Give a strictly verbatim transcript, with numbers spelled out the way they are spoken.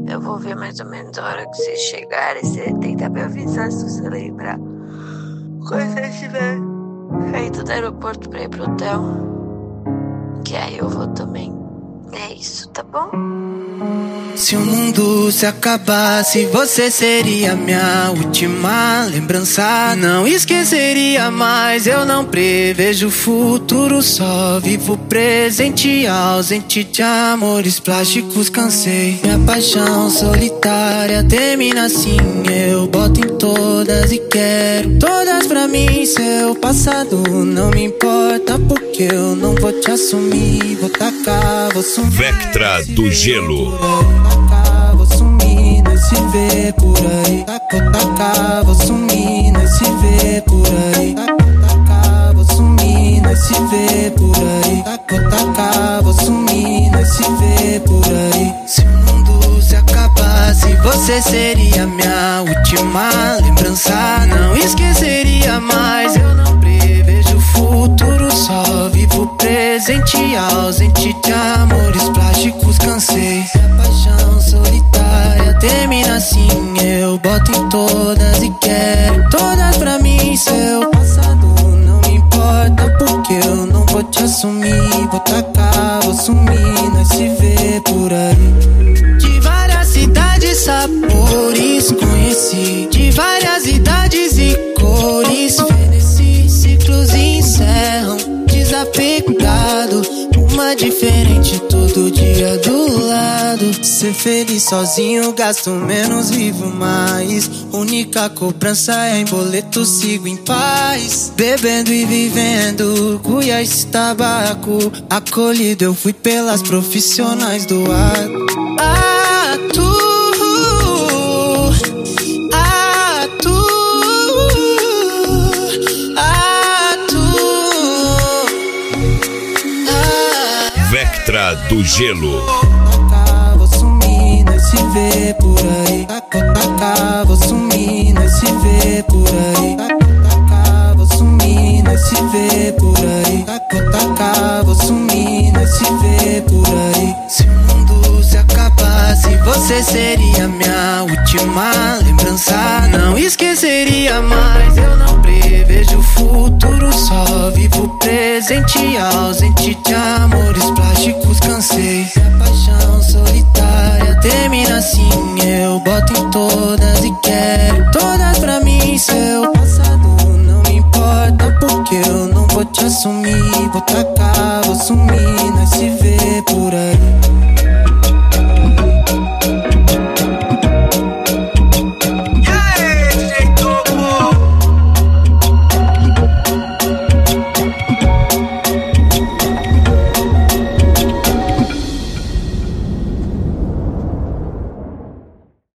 Eu vou ver mais ou menos a hora que vocês chegarem. Você tenta me avisar se você lembrar. Quando você estiver saindo do aeroporto pra ir pro hotel, que aí eu vou também. É isso, tá bom? Se o mundo se acabasse, você seria minha última lembrança. Não esqueceria mais, eu não prevejo o futuro, só vivo o presente, ausente de amores plásticos. Cansei, minha paixão solitária termina assim. Eu boto em todas e quero todas pra mim. Seu passado não me importa, porque eu não vou te assumir. Vou tacar, vou sumir. Vectra do Gelo. Vou sumir, nós se vê por aí. Vou tacar, vou sumir, nós se vê por aí. Vou tacar, vou sumir, nós se vê por aí. Vou tacar, vou sumir, nós se vê por aí. Se o mundo se acabasse, você seria minha última lembrança. Não esqueceria mais, eu não prevejo o futuro, só vivo o presente, ausente de amores plásticos. Cansei, minha paixão solitária termina assim. Eu boto em todas e quero todas pra mim. Seu passado não me importa, porque eu não vou te assumir. Vou tacar, vou sumir, nós se vê por aí. De várias cidades, sabores conheci, de várias idades e cores. Feneci, ciclos encerram, desapegado, uma diferente todo dia do lado. Ser feliz sozinho, gasto menos, vivo mais. Única cobrança é em boleto, sigo em paz. Bebendo e vivendo, cuia esse tabaco. Acolhido eu fui pelas profissionais do ar. Ah, tu, ah, tu, ah, tu, ah. Vectra do Gelo. Vou sumir, nós se vê por aí. Vou tacar, vou sumir, nós se vê por aí. Vou tacar, vou sumir, nós se vê por aí. Vou tacar, vou sumir, nós se vê por aí. Se o mundo se acabasse, você seria minha última lembrança. Não esqueceria mais, eu não prevejo o futuro, só vivo o presente, ausente de amores plásticos. Cansei, minha paixão solitária termina assim. Eu boto em todas e quero todas pra mim. Seu passado não me importa, porque eu não vou te assumir. Vou tacar, vou sumir, nós se vê por aí.